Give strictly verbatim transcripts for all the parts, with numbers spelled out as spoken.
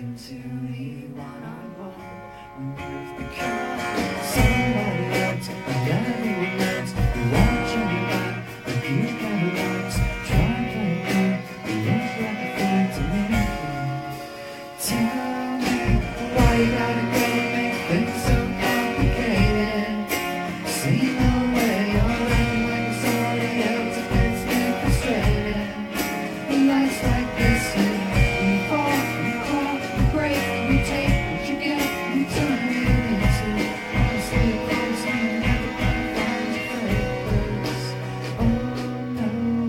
talking to me one-on-one when you've become somebody else, like everyone else. You're watching your back, like you got a box. Try playing good, you look like a friend to me. Tell me why you gotta go and make things so complicated. See no way you're acting like somebody else. It gets me frustrated. Life's like this, and you fall, you crawl, you break, you take what you get, you turn it into. Honestly, I promise me you're never gonna find your purpose. Oh no.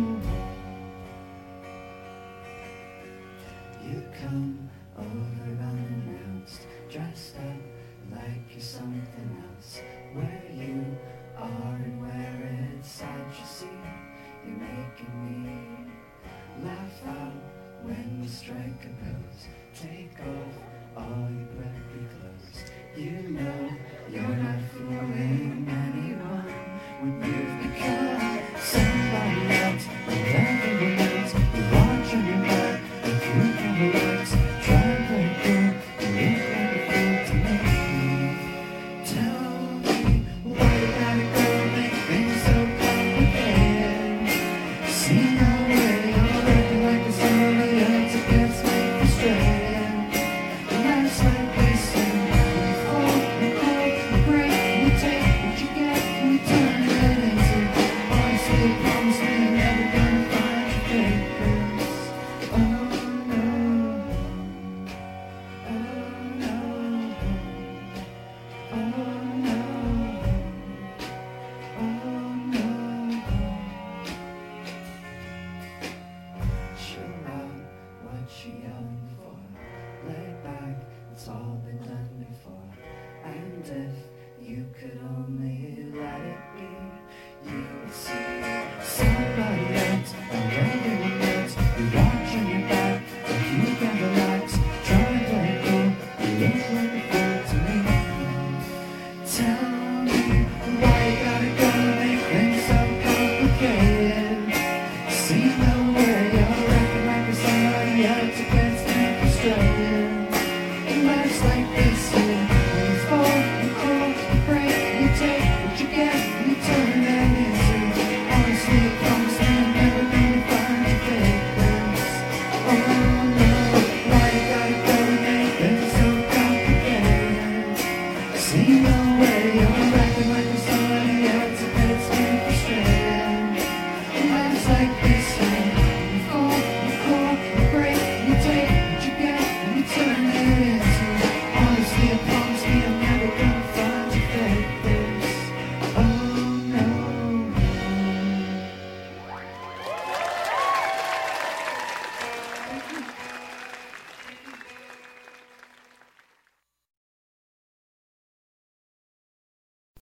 You come over unannounced, dressed up like you're something else. Where you are and where inside you see, you're making me laugh out when we strike a pose. Take off all your preppy clothes. You know you're not fooling anyone when you've become somebody else, like everyone else. You're watching your back, like you never relax. Try and play cool, you look like a fool to me. Tell me why you gotta go and make things so complicated. See no way you're acting like somebody else. It gets me frustrated. Life's like this, and you fall, you crawl, you break, you take what you get, and you turn it into. Honestly, promise me you're never gonna find your purpose. Oh no, oh no, oh no, oh no. Chill out, what you yelling for? Lay back, it's all been done before. And if you could only let it be, you would see somebody else, and everyone else. You're watching your back, but you can relax. Try and play cool, you look like a fool to me. Tell me why you gotta go and make things so complicated. See no way you're acting like somebody else. It gets me frustrated. And life's like this, and you fall, you crawl, you break, you take what you get, and you turn it into. Honestly, I promise me I'm never gonna find your purpose. Oh no, why you gotta go and make things so complicated? See no way you're acting like somebody else. It gets me frustrated. And life's like this, and you fall, you crawl, you break, you take what you get, and you turn it into. Honestly, I promise me I'm never gonna find your purpose. Oh no. Thank you.